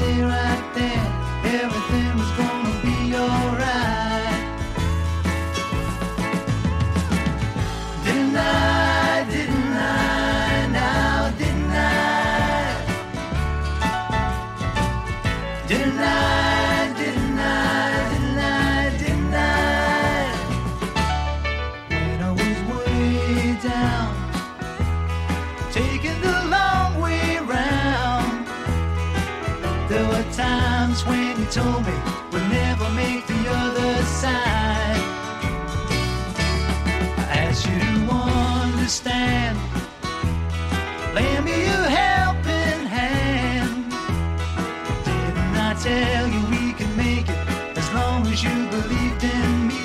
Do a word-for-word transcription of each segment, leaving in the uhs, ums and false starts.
say right then everything was gonna be alright? Didn't I, didn't I, now didn't I? Didn't I, didn't I, didn't I, didn't I? When I was way down, taking the long way round, there were times when you told me we'd never make the other side. I asked you to understand, lend me a helping hand. Didn't I tell you we can make it as long as you believed in me?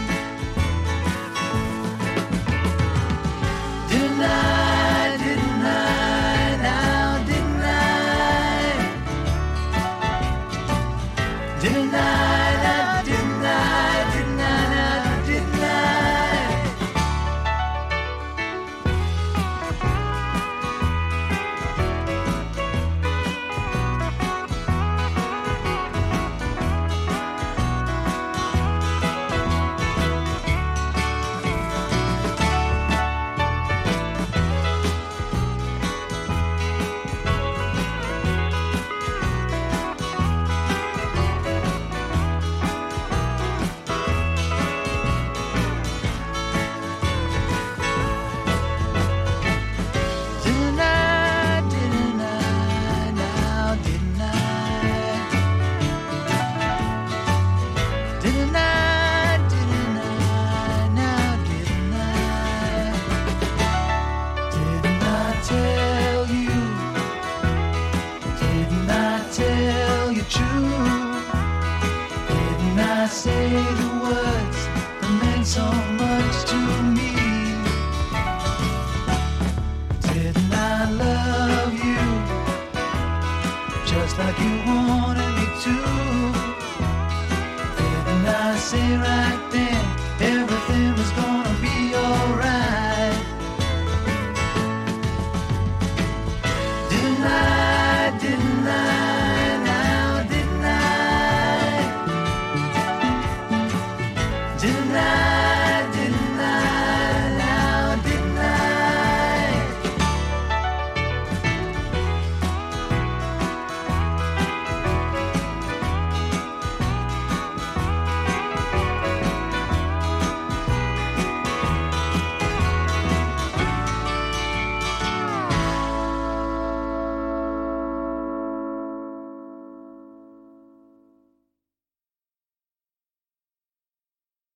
Didn't I, didn't I, now didn't I? Didn't I, now didn't I, didn't I, now didn't I? Didn't I, didn't I, now didn't I? Didn't I, didn't I, now didn't I? Didn't I tell you? Didn't I tell you true? Didn't I say the words that meant so much?